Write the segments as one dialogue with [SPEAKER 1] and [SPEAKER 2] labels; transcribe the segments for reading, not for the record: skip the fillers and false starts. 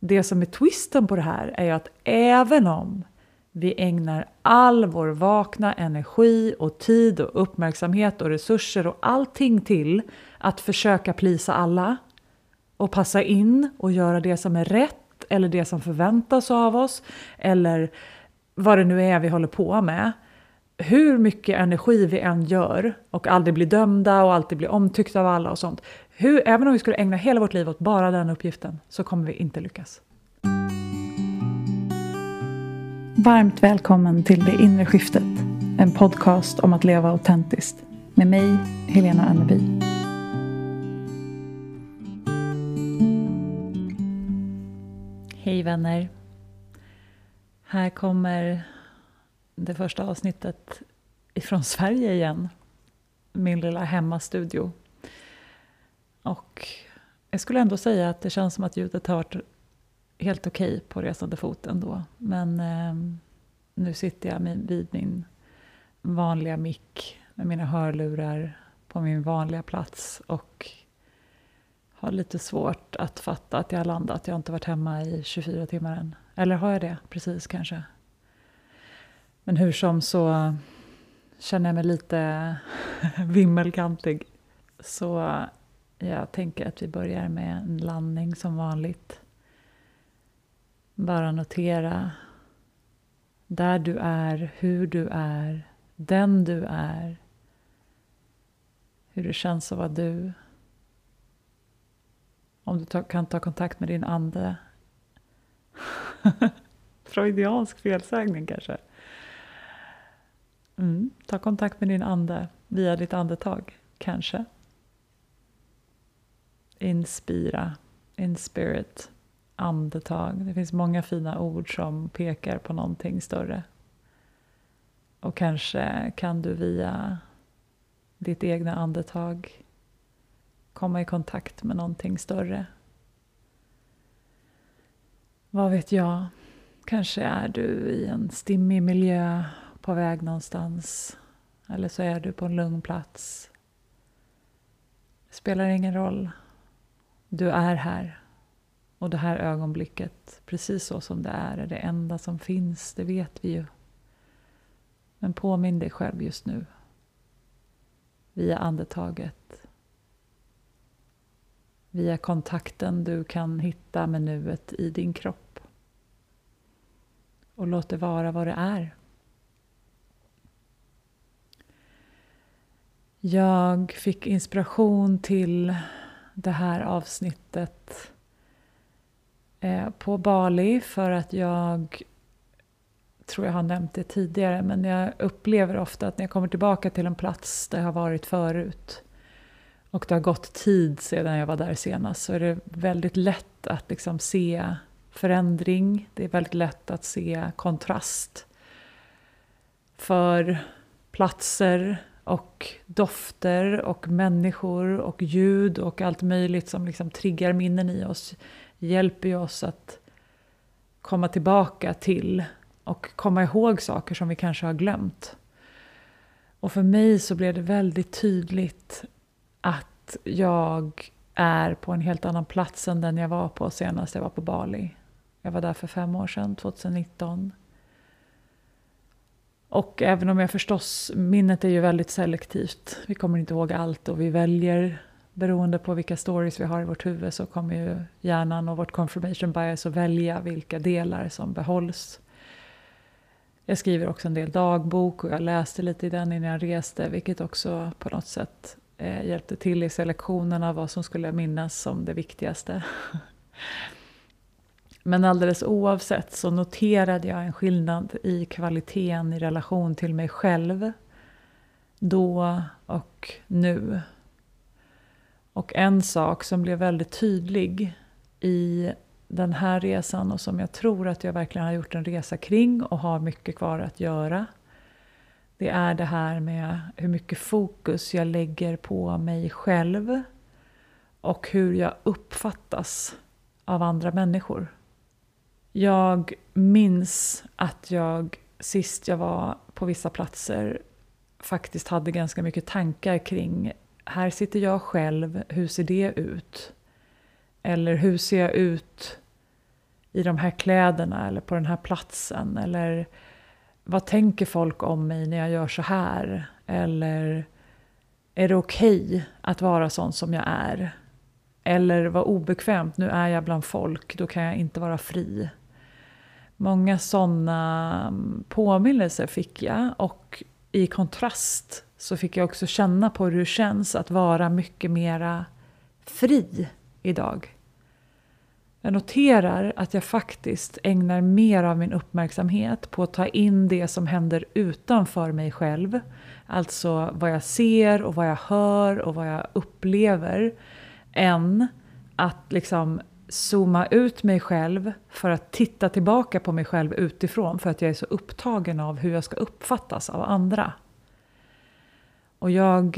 [SPEAKER 1] det som är twisten på det här är ju att även om vi ägnar all vår vakna energi och tid och uppmärksamhet och resurser och allting till att försöka plisa alla och passa in och göra det som är rätt eller det som förväntas av oss eller vad det nu är vi håller på med. Hur mycket energi vi än gör och aldrig blir dömda och alltid blir omtyckta av alla och sånt. Även om vi skulle ägna hela vårt liv åt bara den uppgiften så kommer vi inte lyckas.
[SPEAKER 2] Varmt välkommen till Det inre skiftet. En podcast om att leva autentiskt. Med mig, Helena Anneby.
[SPEAKER 1] Hej vänner. Här kommer det första avsnittet ifrån Sverige igen. Min lilla hemmastudio. Och jag skulle ändå säga att det känns som att ljudet har varit helt okej på resande fot ändå. Men nu sitter jag vid min vanliga mick med mina hörlurar på min vanliga plats. Och har lite svårt att fatta att jag har landat. Jag har inte varit hemma i 24 timmar än. Eller har jag det? Precis kanske. Men hur som så känner jag mig lite vimmelkantig. Så jag tänker att vi börjar med en landning som vanligt. Bara notera där du är, hur du är, den du är. Hur det känns att vara du. Om du kan ta kontakt med din ande. Freudiansk felsägning kanske. Ta kontakt med din ande via ditt andetag, kanske. Inspira, inspirit, andetag. Det finns många fina ord som pekar på någonting större. Och kanske kan du via ditt egna andetag komma i kontakt med någonting större. Vad vet jag? Kanske är du i en stimmig miljö på väg någonstans. Eller så är du på en lugn plats. Det spelar ingen roll. Du är här. Och det här ögonblicket, precis så som det är det enda som finns. Det vet vi ju. Men påminn dig själv just nu. Via andetaget. Via kontakten du kan hitta med nuet i din kropp. Och låt det vara vad det är. Jag fick inspiration till det här avsnittet på Bali för att jag tror jag har nämnt det tidigare, men jag upplever ofta att när jag kommer tillbaka till en plats där jag har varit förut och det har gått tid sedan jag var där senast, så är det väldigt lätt att liksom se förändring. Det är väldigt lätt att se kontrast för platser och dofter och människor och ljud och allt möjligt som liksom triggar minnen i oss. Hjälper ju oss att komma tillbaka till och komma ihåg saker som vi kanske har glömt. Och för mig så blev det väldigt tydligt att jag är på en helt annan plats än den jag var på senast jag var på Bali. Jag var där för 5 år sedan, 2019. Och även om jag förstås, minnet är ju väldigt selektivt. Vi kommer inte ihåg allt och vi väljer, beroende på vilka stories vi har i vårt huvud, så kommer ju hjärnan och vårt confirmation bias att välja vilka delar som behålls. Jag skriver också en del dagbok och jag läste lite i den innan jag reste, vilket också på något sätt hjälpte till i selektionerna vad som skulle minnas som det viktigaste. Men alldeles oavsett så noterade jag en skillnad i kvaliteten i relation till mig själv då och nu. Och en sak som blev väldigt tydlig i den här resan och som jag tror att jag verkligen har gjort en resa kring och har mycket kvar att göra. Det är det här med hur mycket fokus jag lägger på mig själv och hur jag uppfattas av andra människor. Jag minns att jag sist jag var på vissa platser faktiskt hade ganska mycket tankar kring här sitter jag själv, hur ser det ut? Eller hur ser jag ut i de här kläderna eller på den här platsen? Eller vad tänker folk om mig när jag gör så här? Eller är det okej att vara sån som jag är? Eller vad obekvämt, nu är jag bland folk, då kan jag inte vara fri. Många sådana påminnelser fick jag, och i kontrast så fick jag också känna på hur det känns att vara mycket mera fri idag. Jag noterar att jag faktiskt ägnar mer av min uppmärksamhet på att ta in det som händer utanför mig själv. Alltså vad jag ser och vad jag hör och vad jag upplever, än att liksom zooma ut mig själv för att titta tillbaka på mig själv utifrån, för att jag är så upptagen av hur jag ska uppfattas av andra. Och jag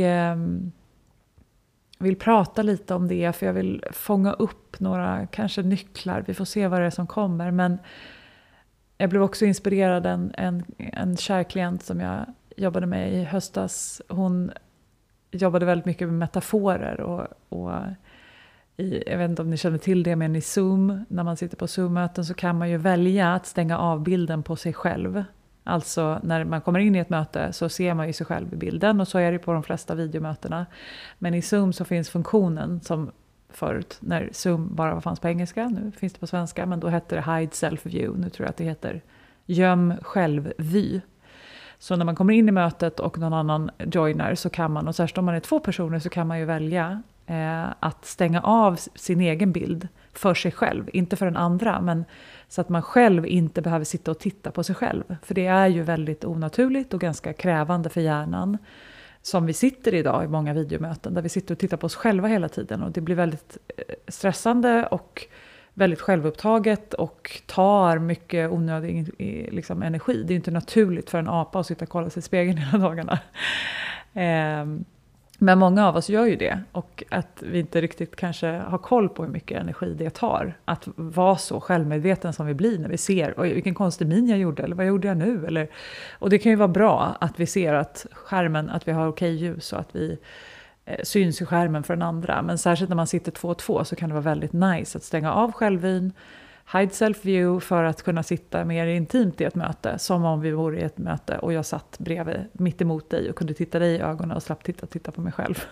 [SPEAKER 1] vill prata lite om det, för jag vill fånga upp några kanske nycklar. Vi får se vad det är som kommer. Men jag blev också inspirerad av en kär klient som jag jobbade med i höstas. Hon jobbade väldigt mycket med metaforer. Och jag vet inte om ni känner till det, men i Zoom, när man sitter på Zoom-möten, så kan man ju välja att stänga av bilden på sig själv. Alltså när man kommer in i ett möte så ser man ju sig själv i bilden, och så är det på de flesta videomötena. Men i Zoom så finns funktionen som förut, när Zoom bara fanns på engelska, nu finns det på svenska, men då hette det Hide Self View, nu tror jag att det heter Göm självvy. Så när man kommer in i mötet och någon annan joinar, så kan man, och särskilt om man är 2 personer, så kan man ju välja att stänga av sin egen bild för sig själv, inte för den andra, men så att man själv inte behöver sitta och titta på sig själv. För det är ju väldigt onaturligt och ganska krävande för hjärnan, som vi sitter idag i många videomöten, där vi sitter och tittar på oss själva hela tiden, och det blir väldigt stressande och väldigt självupptaget och tar mycket onödig liksom, energi. Det är inte naturligt för en apa att sitta och kolla sig i spegeln hela dagarna. Men många av oss gör ju det, och att vi inte riktigt kanske har koll på hur mycket energi det tar att vara så självmedveten som vi blir när vi ser, oj, vilken konstig min jag gjorde, eller vad gjorde jag nu? Eller, och det kan ju vara bra att vi ser att skärmen, att vi har okej ljus och att vi syns i skärmen för den andra. Men särskilt när man sitter 2 och 2 så kan det vara väldigt nice att stänga av självvyn, hide self-view, för att kunna sitta mer intimt i ett möte, som om vi vore i ett möte och jag satt bredvid, mitt emot dig, och kunde titta dig i ögonen och slapp titta på mig själv.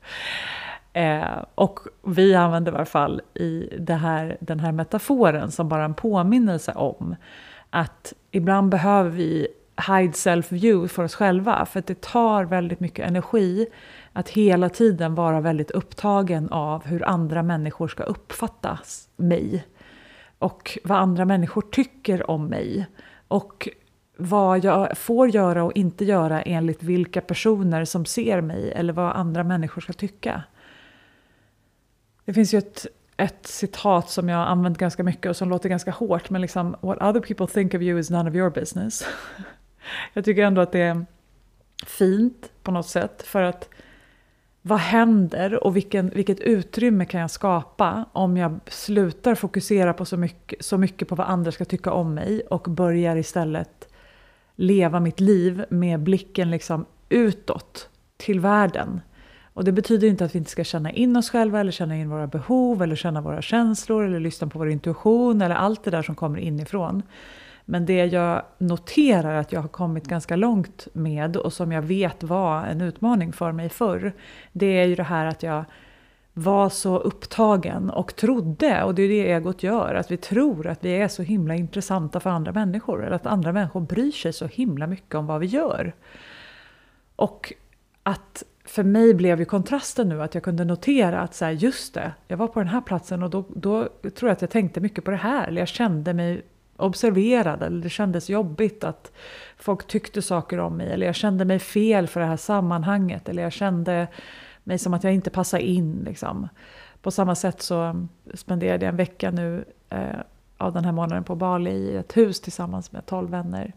[SPEAKER 1] Och vi använder i alla fall i den här metaforen som bara en påminnelse om att ibland behöver vi hide self-view för oss själva, för att det tar väldigt mycket energi att hela tiden vara väldigt upptagen av hur andra människor ska uppfattas mig. Och vad andra människor tycker om mig. Och vad jag får göra och inte göra enligt vilka personer som ser mig. Eller vad andra människor ska tycka. Det finns ju ett citat som jag har använt ganska mycket och som låter ganska hårt. Men liksom, what other people think of you is none of your business. Jag tycker ändå att det är fint på något sätt. För att vad händer och vilket utrymme kan jag skapa om jag slutar fokusera på så mycket på vad andra ska tycka om mig, och börjar istället leva mitt liv med blicken liksom utåt till världen. Och det betyder inte att vi inte ska känna in oss själva, eller känna in våra behov, eller känna våra känslor, eller lyssna på vår intuition, eller allt det där som kommer inifrån. Men det jag noterar att jag har kommit ganska långt med, och som jag vet var en utmaning för mig förr, det är ju det här att jag var så upptagen och trodde, och det är det egot gör, att vi tror att vi är så himla intressanta för andra människor, eller att andra människor bryr sig så himla mycket om vad vi gör. Och att för mig blev ju kontrasten nu att jag kunde notera att så här, just det, jag var på den här platsen, och då tror jag att jag tänkte mycket på det här, eller jag kände mig observerad, eller det kändes jobbigt att folk tyckte saker om mig, eller jag kände mig fel för det här sammanhanget, eller jag kände mig som att jag inte passade in liksom. På samma sätt så spenderade jag en vecka nu av den här månaden på Bali i ett hus tillsammans med 12 vänner,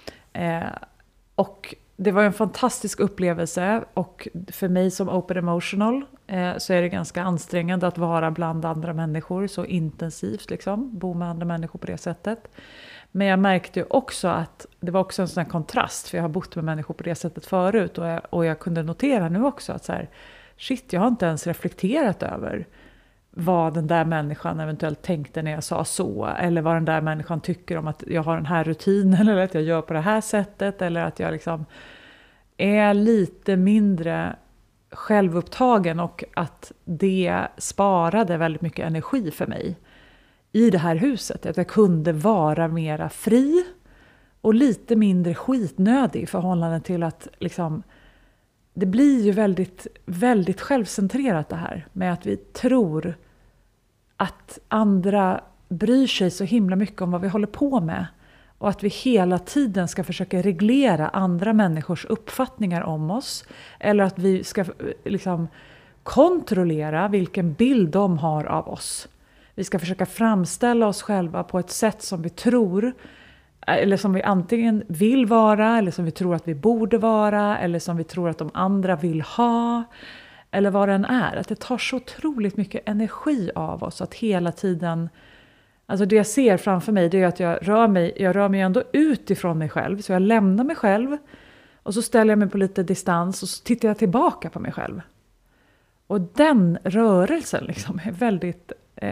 [SPEAKER 1] och det var en fantastisk upplevelse, och för mig som open emotional så är det ganska ansträngande att vara bland andra människor så intensivt, liksom, bo med andra människor på det sättet. Men jag märkte ju också att det var också en sån här kontrast, för jag har bott med människor på det sättet förut, och jag kunde notera nu också att så här, shit, jag har inte ens reflekterat över vad den där människan eventuellt tänkte när jag sa så. Eller vad den där människan tycker om att jag har den här rutinen. Eller att jag gör på det här sättet. Eller att jag liksom är lite mindre självupptagen. Och att det sparade väldigt mycket energi för mig i det här huset. Att jag kunde vara mera fri. Och lite mindre skitnödig i förhållande till att liksom, det blir ju väldigt, väldigt självcentrerat det här. Med att vi tror att andra bryr sig så himla mycket om vad vi håller på med. Och att vi hela tiden ska försöka reglera andra människors uppfattningar om oss. Eller att vi ska liksom kontrollera vilken bild de har av oss. Vi ska försöka framställa oss själva på ett sätt som vi tror, eller som vi antingen vill vara, eller som vi tror att vi borde vara, eller som vi tror att de andra vill ha, eller vad den är. Att det tar så otroligt mycket energi av oss att hela tiden, alltså det jag ser framför mig, det är att jag rör mig ändå ut ifrån mig själv, så jag lämnar mig själv och så ställer jag mig på lite distans och så tittar jag tillbaka på mig själv. Och den rörelsen liksom är väldigt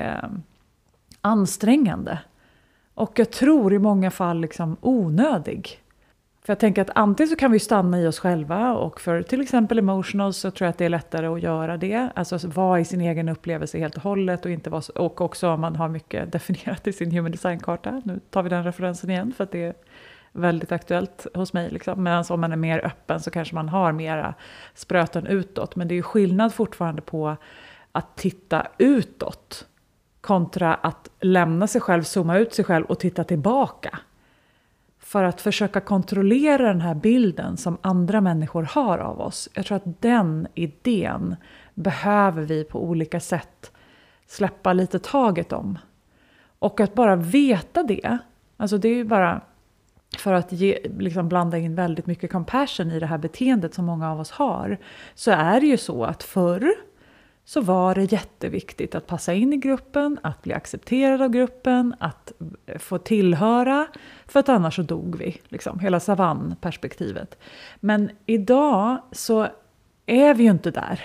[SPEAKER 1] ansträngande. Och jag tror i många fall liksom onödig. För jag tänker att antingen så kan vi stanna i oss själva. Och för till exempel emotional så tror jag att det är lättare att göra det. Alltså vara i sin egen upplevelse helt och hållet. Och också om man har mycket definierat i sin human design-karta. Nu tar vi den referensen igen för att det är väldigt aktuellt hos mig. Liksom. Medan om man är mer öppen så kanske man har mera spröten utåt. Men det är ju skillnad fortfarande på att titta utåt. Kontra att lämna sig själv, zooma ut sig själv och titta tillbaka. För att försöka kontrollera den här bilden som andra människor har av oss. Jag tror att den idén behöver vi på olika sätt släppa lite taget om. Och att bara veta det. Alltså det är ju bara för att liksom blanda in väldigt mycket compassion i det här beteendet som många av oss har. Så är det ju så att förr så var det jätteviktigt att passa in i gruppen, att bli accepterad av gruppen, att få tillhöra, för att annars så dog vi, liksom, hela savannperspektivet. Men idag så är vi ju inte där.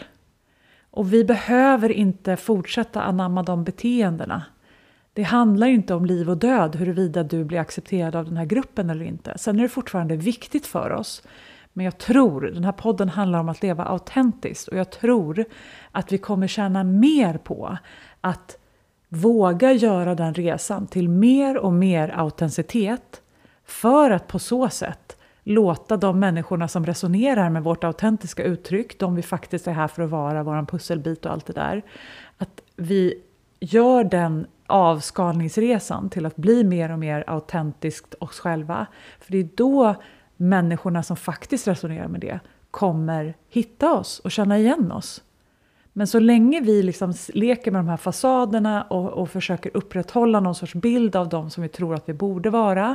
[SPEAKER 1] Och vi behöver inte fortsätta anamma de beteendena. Det handlar inte om liv och död, huruvida du blir accepterad av den här gruppen eller inte. Sen är det fortfarande viktigt för oss. Men jag tror, den här podden handlar om att leva autentiskt. Och jag tror att vi kommer tjäna mer på att våga göra den resan till mer och mer autenticitet. För att på så sätt låta de människorna som resonerar med vårt autentiska uttryck, de vi faktiskt är här för att vara, våran pusselbit och allt det där. Att vi gör den avskalningsresan till att bli mer och mer autentiskt oss själva. För det är då människorna som faktiskt resonerar med det kommer hitta oss och känna igen oss. Men så länge vi liksom leker med de här fasaderna och försöker upprätthålla någon sorts bild av dem som vi tror att vi borde vara,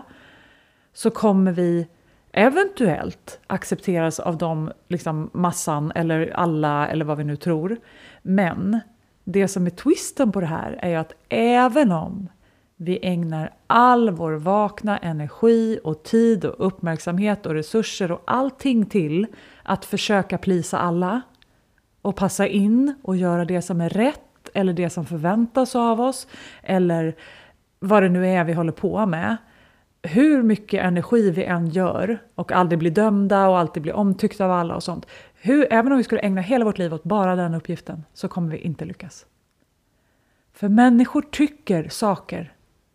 [SPEAKER 1] så kommer vi eventuellt accepteras av dem, liksom massan eller alla eller vad vi nu tror. Men det som är twisten på det här är ju att även om vi ägnar all vår vakna energi och tid och uppmärksamhet och resurser och allting till att försöka plisa alla och passa in och göra det som är rätt eller det som förväntas av oss eller vad det nu är vi håller på med. Hur mycket energi vi än gör och aldrig blir dömda och alltid blir omtyckta av alla och sånt. Även om vi skulle ägna hela vårt liv åt bara den uppgiften så kommer vi inte lyckas. För människor tycker saker.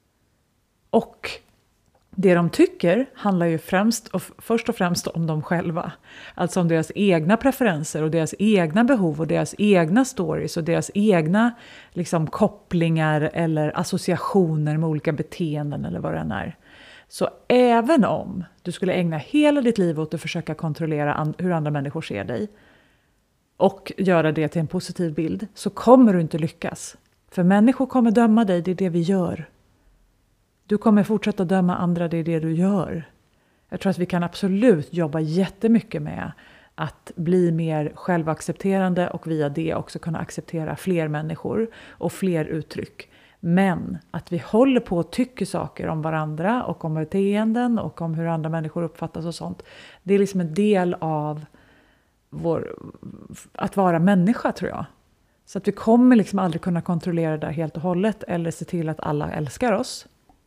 [SPEAKER 1] Och det de tycker handlar ju först och främst om dem själva. Alltså om deras egna preferenser och deras egna behov och deras egna stories och deras egna liksom, kopplingar eller associationer med olika beteenden eller vad det än är. Så även om du skulle ägna hela ditt liv åt att försöka kontrollera hur andra människor ser dig och göra det till en positiv bild, så kommer du inte lyckas. För människor kommer döma dig, det är det vi gör. Du kommer fortsätta döma andra, det är det du gör. Jag tror att vi kan absolut jobba jättemycket med att bli mer självaccepterande och via det också kunna acceptera fler människor och fler uttryck. Men att vi håller på och tycker saker om varandra och om beteenden och om hur andra människor uppfattas och sånt. Det är liksom en del av att vara människa, tror jag. Så att vi kommer liksom aldrig kunna kontrollera det helt och hållet eller se till att alla älskar oss.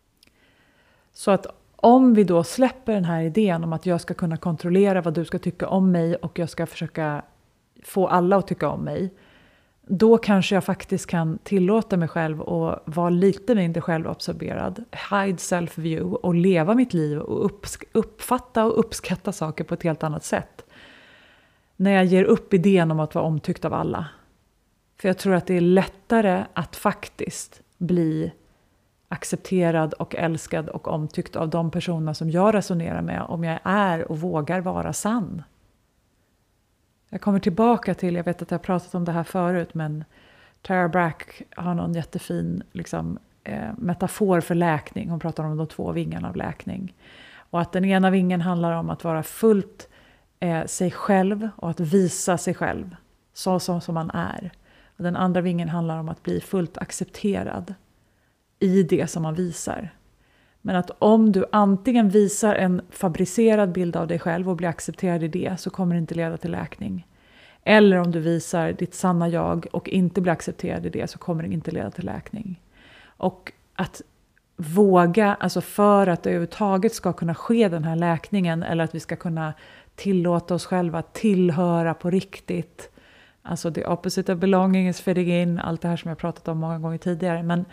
[SPEAKER 1] Så att om vi då släpper den här idén om att jag ska kunna kontrollera vad du ska tycka om mig och jag ska försöka få alla att tycka om mig, då kanske jag faktiskt kan tillåta mig själv att vara lite mindre självabsorberad, hide self-view och leva mitt liv och uppfatta och uppskatta saker på ett helt annat sätt. När jag ger upp idén om att vara omtyckt av alla. För jag tror att det är lättare att faktiskt bli accepterad och älskad och omtyckt av de personer som jag resonerar med om jag är och vågar vara sann. Jag kommer tillbaka till, jag vet att jag har pratat om det här förut, men Tara Brach har någon jättefin metafor för läkning. Hon pratar om de 2 vingarna av läkning. Och att den ena vingen handlar om att vara fullt sig själv och att visa sig själv så som man är. Och den andra vingen handlar om att bli fullt accepterad i det som man visar. Men att om du antingen visar en fabricerad bild av dig själv och blir accepterad i det, så kommer det inte leda till läkning. Eller om du visar ditt sanna jag och inte blir accepterad i det, så kommer det inte leda till läkning. Och att våga, alltså för att det överhuvudtaget ska kunna ske den här läkningen, eller att vi ska kunna tillåta oss själva tillhöra på riktigt. Alltså the opposite of belonging is fitting in, allt det här som jag pratat om många gånger tidigare. Men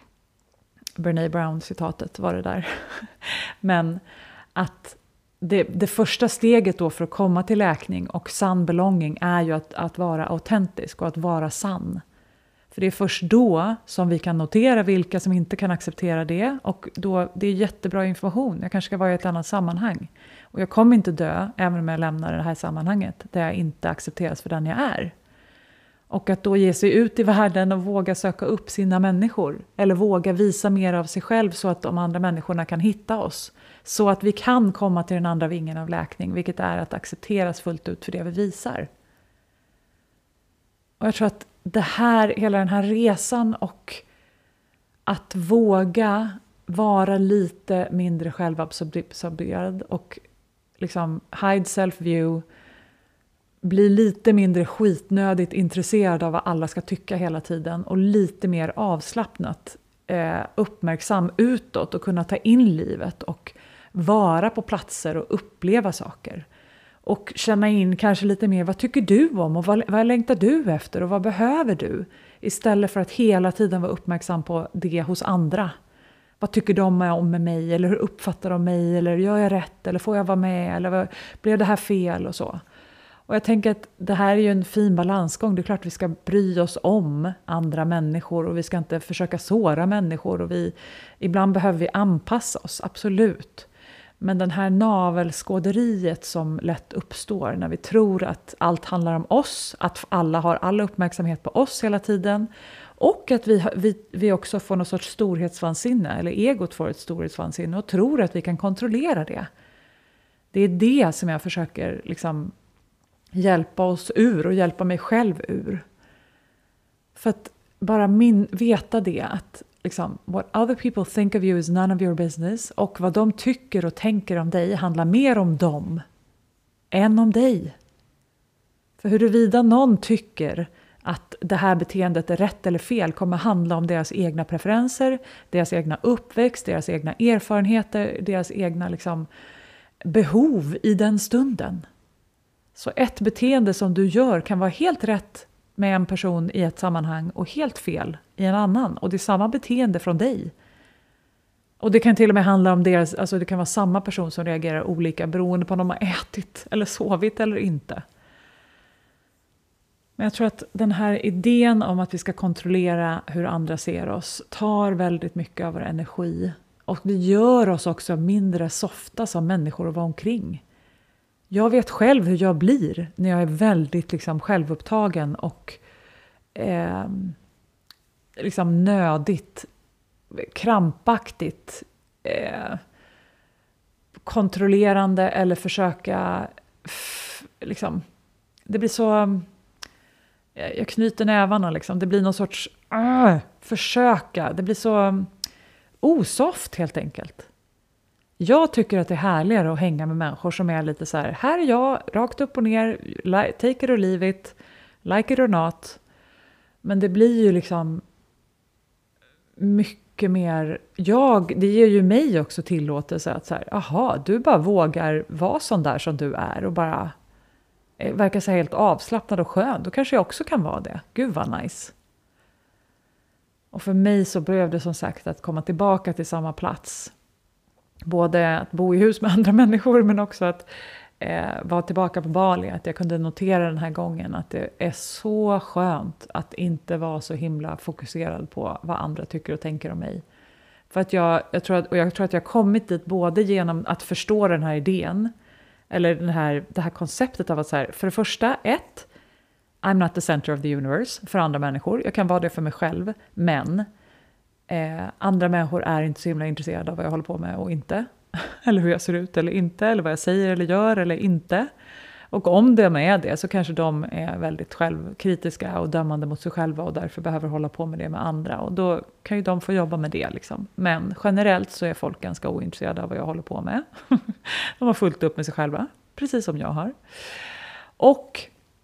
[SPEAKER 1] Brené Brown-citatet var det där. Men att det första steget då för att komma till läkning och sann belonging är ju att vara autentisk och att vara sann. För det är först då som vi kan notera vilka som inte kan acceptera det. Och då, det är jättebra information. Jag kanske ska vara i ett annat sammanhang. Och jag kommer inte dö även om jag lämnar det här sammanhanget där jag inte accepteras för den jag är. Och att då ge sig ut i världen och våga söka upp sina människor. Eller våga visa mer av sig själv så att de andra människorna kan hitta oss. Så att vi kan komma till den andra vingen av läkning. Vilket är att accepteras fullt ut för det vi visar. Och jag tror att det här, hela den här resan och att våga vara lite mindre självabsorberad och liksom hide self-view, bli lite mindre skitnödigt intresserad av vad alla ska tycka hela tiden och lite mer avslappnat, uppmärksam utåt och kunna ta in livet och vara på platser och uppleva saker. Och känna in kanske lite mer, vad tycker du om och vad längtar du efter och vad behöver du? Istället för att hela tiden vara uppmärksam på det hos andra. Vad tycker de om med mig? Eller hur uppfattar de mig? Eller gör jag rätt? Eller får jag vara med? Eller blev det här fel? Och så. Och jag tänker att det här är ju en fin balansgång. Det är klart att vi ska bry oss om andra människor. Och vi ska inte försöka såra människor. Och ibland behöver vi anpassa oss, absolut. Men den här navelskåderiet som lätt uppstår när vi tror att allt handlar om oss, att alla har all uppmärksamhet på oss hela tiden och att vi också får någon sorts storhetsvansinne, eller egot får ett storhetsvansinne och tror att vi kan kontrollera det. Det är det som jag försöker liksom hjälpa oss ur och hjälpa mig själv ur. För att bara veta det att liksom, what other people think of you is none of your business. Och vad de tycker och tänker om dig handlar mer om dem än om dig. För huruvida någon tycker att det här beteendet är rätt eller fel kommer handla om deras egna preferenser, deras egna uppväxt, deras egna erfarenheter, deras egna liksom, behov i den stunden. Så ett beteende som du gör kan vara helt rätt med en person i ett sammanhang och helt fel i en annan. Och det är samma beteende från dig. Och det kan till och med handla om deras, alltså det kan vara samma person som reagerar olika beroende på om de har ätit eller sovit eller inte. Men jag tror att den här idén om att vi ska kontrollera hur andra ser oss tar väldigt mycket av vår energi. Och det gör oss också mindre softa som människor att vara omkring. Jag vet själv hur jag blir när jag är väldigt liksom, självupptagen och liksom nödigt, krampaktigt, kontrollerande eller försöka liksom, det blir så, jag knyter nävarna liksom, det blir någon sorts försöka, det blir så osoft helt enkelt. Jag tycker att det är härligare att hänga med människor som är lite så här är jag, rakt upp och ner, take it or leave it, like it or not. Men det blir ju liksom mycket mer, det ger ju mig också tillåtelse att så här, aha, du bara vågar vara sån där som du är och bara verkar så helt avslappnad och skön. Då kanske jag också kan vara det. Gud vad nice. Och för mig så blev det som sagt att komma tillbaka till samma plats. Både att bo i hus med andra människor men också att vara tillbaka på Bali. Att jag kunde notera den här gången att det är så skönt att inte vara så himla fokuserad på vad andra tycker och tänker om mig. För att jag tror att jag har kommit dit både genom att förstå den här idén. Eller det här konceptet av att så här, för det första, I'm not the center of the universe för andra människor. Jag kan vara det för mig själv. Men andra människor är inte så himla intresserade av vad jag håller på med och inte. Eller hur jag ser ut eller inte. Eller vad jag säger eller gör eller inte. Och om de är det så kanske de är väldigt självkritiska och dömande mot sig själva. Och därför behöver hålla på med det med andra. Och då kan ju de få jobba med det liksom. Men generellt så är folk ganska ointresserade av vad jag håller på med. De har fullt upp med sig själva. Precis som jag har. Och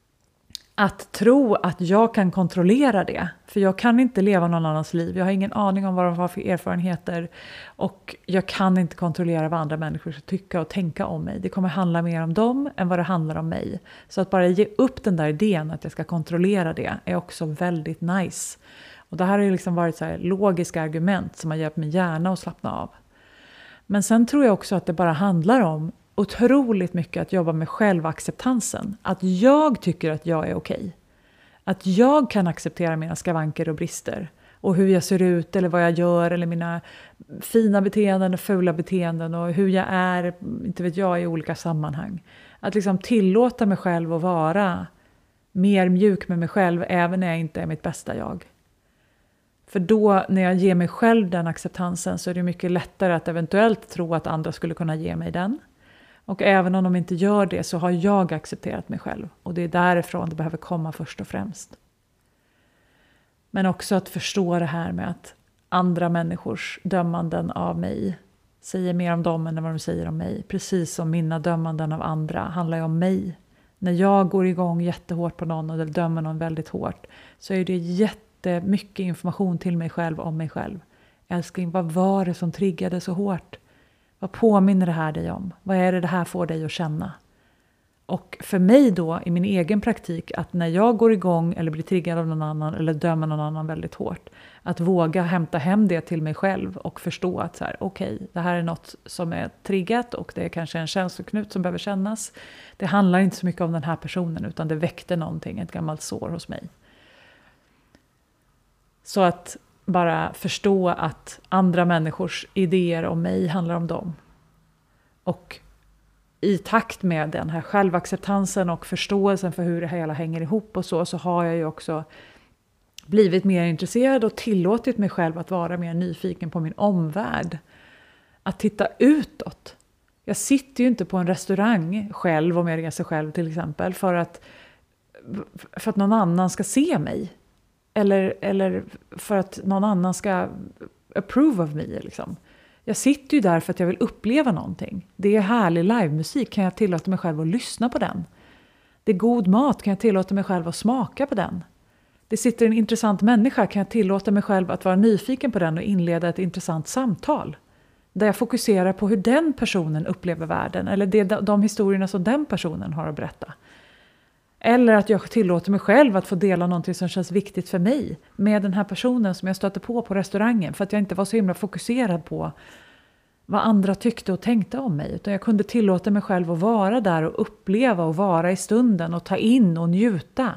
[SPEAKER 1] att tro att jag kan kontrollera det. För jag kan inte leva någon annans liv. Jag har ingen aning om vad de har för erfarenheter. Och jag kan inte kontrollera vad andra människor ska tycka och tänka om mig. Det kommer handla mer om dem än vad det handlar om mig. Så att bara ge upp den där idén att jag ska kontrollera det är också väldigt nice. Och det här har ju liksom varit så här logiska argument som har hjälpt min hjärna att slappna av. Men sen tror jag också att det bara handlar om otroligt mycket att jobba med självacceptansen. Att jag tycker att jag är okej. Att jag kan acceptera mina skavanker och brister. Och hur jag ser ut eller vad jag gör. Eller mina fina beteenden och fula beteenden. Och hur jag är, inte vet jag, i olika sammanhang. Att liksom tillåta mig själv att vara mer mjuk med mig själv. Även när jag inte är mitt bästa jag. För då när jag ger mig själv den acceptansen så är det mycket lättare att eventuellt tro att andra skulle kunna ge mig den. Och även om de inte gör det så har jag accepterat mig själv. Och det är därifrån det behöver komma först och främst. Men också att förstå det här med att andra människors dömanden av mig säger mer om dem än vad de säger om mig. Precis som mina dömanden av andra handlar ju om mig. När jag går igång jättehårt på någon och dömer någon väldigt hårt så är det jättemycket information till mig själv om mig själv. Älskling, vad var det som triggade så hårt? Vad påminner det här dig om? Vad är det här får dig att känna? Och för mig då i min egen praktik att när jag går igång eller blir triggad av någon annan eller dömer någon annan väldigt hårt. Att våga hämta hem det till mig själv och förstå att så här, okej, det här är något som är triggat och det är kanske en känsloknut som behöver kännas. Det handlar inte så mycket om den här personen utan det väckte någonting, ett gammalt sår hos mig. Så att bara förstå att andra människors idéer om mig handlar om dem. Och i takt med den här självacceptansen och förståelsen för hur det hela hänger ihop och så har jag ju också blivit mer intresserad och tillåtit mig själv att vara mer nyfiken på min omvärld. Att titta utåt. Jag sitter ju inte på en restaurang själv om jag reser själv till exempel för att någon annan ska se mig. Eller för att någon annan ska approve of me liksom. Jag sitter ju där för att jag vill uppleva någonting. Det är härlig livemusik, kan jag tillåta mig själv att lyssna på den. Det är god mat, kan jag tillåta mig själv att smaka på den. Det sitter en intressant människa, kan jag tillåta mig själv att vara nyfiken på den och inleda ett intressant samtal. Där jag fokuserar på hur den personen upplever världen eller de historierna som den personen har att berätta. Eller att jag tillåter mig själv att få dela någonting som känns viktigt för mig med den här personen som jag stötte på restaurangen. För att jag inte var så himla fokuserad på vad andra tyckte och tänkte om mig. Utan jag kunde tillåta mig själv att vara där och uppleva och vara i stunden och ta in och njuta.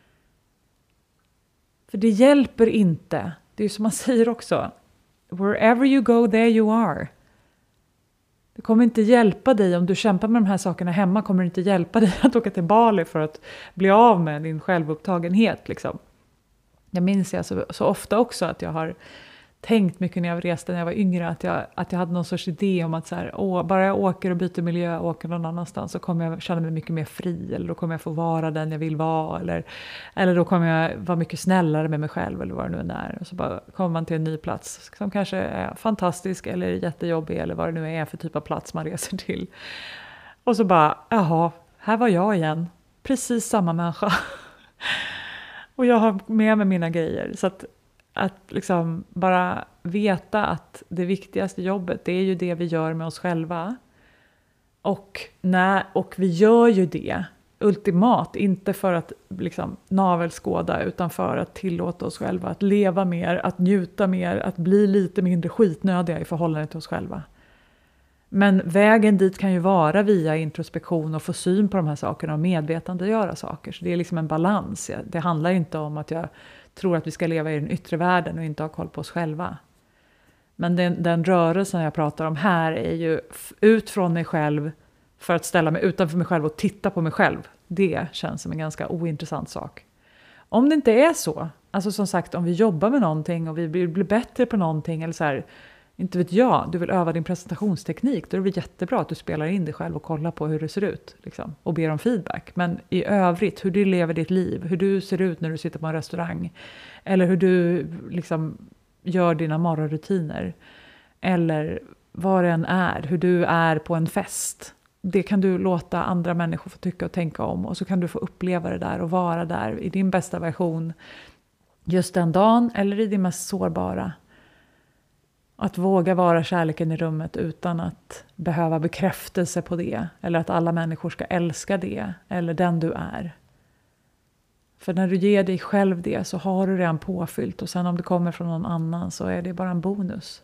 [SPEAKER 1] För det hjälper inte. Det är ju som man säger också. Wherever you go, there you are. Det kommer inte hjälpa dig om du kämpar med de här sakerna hemma. Kommer det inte hjälpa dig att åka till Bali för att bli av med din självupptagenhet. Liksom. Jag minns så ofta också att jag har tänkt mycket när jag reste när jag var yngre. Att jag hade någon sorts idé om att så här, bara jag åker och byter miljö och åker någon annanstans så kommer jag känna mig mycket mer fri. Eller då kommer jag få vara den jag vill vara. Eller då kommer jag vara mycket snällare med mig själv eller vad det nu är. Och så bara kommer man till en ny plats som kanske är fantastisk eller jättejobbig eller vad det nu är för typ av plats man reser till. Och så bara, jaha, här var jag igen. Precis samma människa. Och jag har med mig mina grejer. Så att liksom bara veta att det viktigaste jobbet, det är ju det vi gör med oss själva. Och vi gör ju det ultimat, inte för att liksom navelskåda, utan för att tillåta oss själva att leva mer, att njuta mer, att bli lite mindre skitnödiga i förhållande till oss själva. Men vägen dit kan ju vara via introspektion och få syn på de här sakerna och medvetandegöra saker. Så det är liksom en balans. Det handlar inte om att jag tror att vi ska leva i den yttre världen och inte ha koll på oss själva. Men den rörelsen jag pratar om här är ju ut från mig själv för att ställa mig utanför mig själv och titta på mig själv. Det känns som en ganska ointressant sak. Om det inte är så, alltså som sagt, om vi jobbar med någonting och vi blir bättre på någonting, eller så här, inte vet jag, du vill öva din presentationsteknik, då är det väl jättebra att du spelar in dig själv och kollar på hur det ser ut liksom, och ber om feedback. Men i övrigt, hur du lever ditt liv, hur du ser ut när du sitter på en restaurang, eller hur du liksom gör dina morgonrutiner, eller vad det än är, hur du är på en fest, det kan du låta andra människor få tycka och tänka om, och så kan du få uppleva det där och vara där i din bästa version just den dagen, eller i din mest sårbara. Att våga vara kärleken i rummet utan att behöva bekräftelse på det, eller att alla människor ska älska det, eller den du är. För när du ger dig själv det så har du redan påfyllt, och sen om det kommer från någon annan så är det bara en bonus.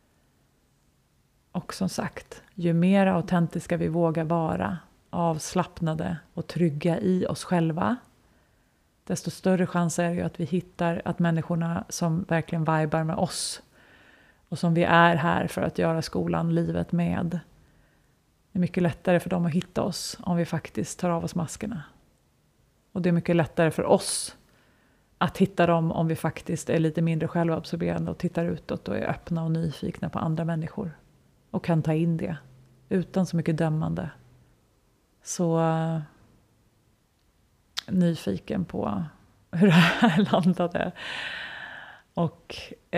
[SPEAKER 1] Och som sagt, ju mer autentiska vi vågar vara, avslappnade och trygga i oss själva, desto större chans är det ju att vi hittar att människorna som verkligen vibar med oss och som vi är här för att göra skolan, livet med. Det är mycket lättare för dem att hitta oss om vi faktiskt tar av oss maskerna. Och det är mycket lättare för oss att hitta dem om vi faktiskt är lite mindre självabsorberande och tittar utåt och är öppna och nyfikna på andra människor. Och kan ta in det utan så mycket dömande. Så nyfiken på hur det här landade. Och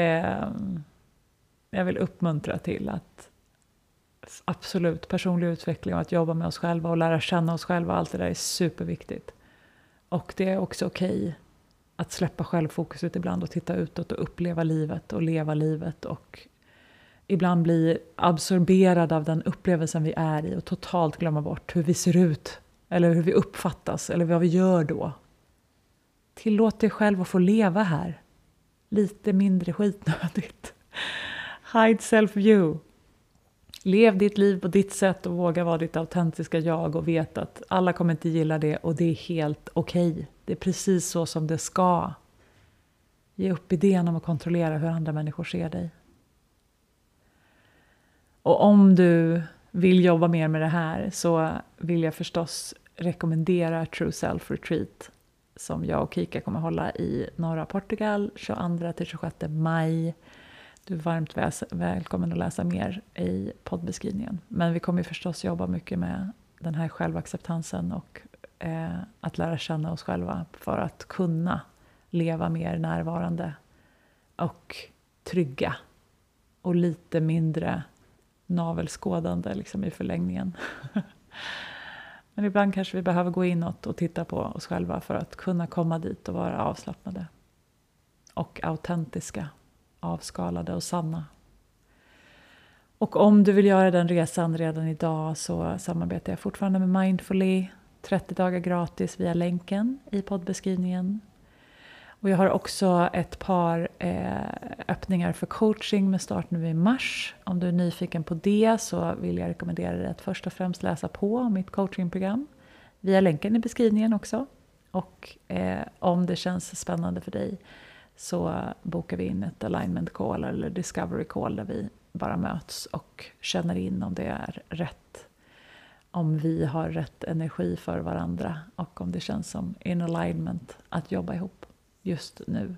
[SPEAKER 1] jag vill uppmuntra till att absolut personlig utveckling och att jobba med oss själva och lära känna oss själva, allt det där är superviktigt. Och det är också okej att släppa självfokuset ibland och titta utåt och uppleva livet och leva livet och ibland bli absorberad av den upplevelsen vi är i och totalt glömma bort hur vi ser ut eller hur vi uppfattas eller vad vi gör då. Tillåt dig själv att få leva här. Lite mindre skitnödigt. Hide self-view. Lev ditt liv på ditt sätt och våga vara ditt autentiska jag och veta att alla kommer inte gilla det och det är helt okej. Det är precis så som det ska. Ge upp idén om att kontrollera hur andra människor ser dig. Och om du vill jobba mer med det här så vill jag förstås rekommendera True Self Retreat som jag och Kika kommer hålla i norra Portugal 22-26 maj. Du är varmt välkommen att läsa mer i poddbeskrivningen. Men vi kommer förstås jobba mycket med den här självacceptansen och att lära känna oss själva för att kunna leva mer närvarande och trygga och lite mindre navelskådande liksom i förlängningen. Men ibland kanske vi behöver gå inåt och titta på oss själva för att kunna komma dit och vara avslappnade och autentiska, avskalade och sanna. Och om du vill göra den resan redan idag så samarbetar jag fortfarande med Mindfully. 30 dagar gratis via länken i poddbeskrivningen. Och jag har också ett par öppningar för coaching med start nu i mars. Om du är nyfiken på det så vill jag rekommendera dig att först och främst läsa på om mitt coachingprogram. Via länken i beskrivningen också. Och om det känns spännande för dig så bokar vi in ett alignment call eller discovery call där vi bara möts och känner in om det är rätt. Om vi har rätt energi för varandra och om det känns som in alignment att jobba ihop just nu.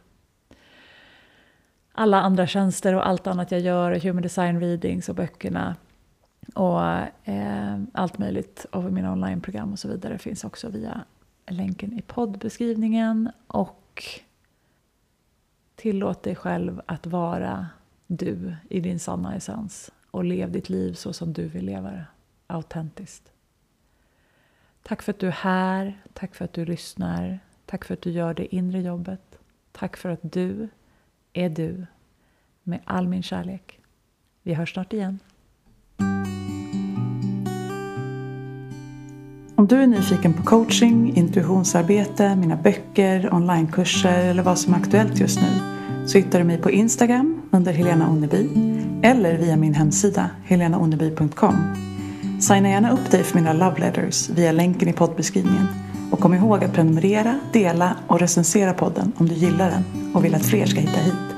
[SPEAKER 1] Alla andra tjänster och allt annat jag gör, human design readings och böckerna och allt möjligt av mina onlineprogram och så vidare finns också via länken i poddbeskrivningen. Och tillåt dig själv att vara du i din sanna essens och lev ditt liv så som du vill leva det, autentiskt. Tack för att du är här, tack för att du lyssnar. Tack för att du gör det inre jobbet. Tack för att du är du med all min kärlek. Vi hörs snart igen.
[SPEAKER 2] Om du är nyfiken på coaching, intuitionsarbete, mina böcker, onlinekurser eller vad som är aktuellt just nu så hittar du mig på Instagram under Helena Onneby eller via min hemsida helenaonneby.com. Signa gärna upp dig för mina love letters via länken i poddbeskrivningen och kom ihåg att prenumerera, dela och recensera podden om du gillar den och vill att fler ska hitta hit.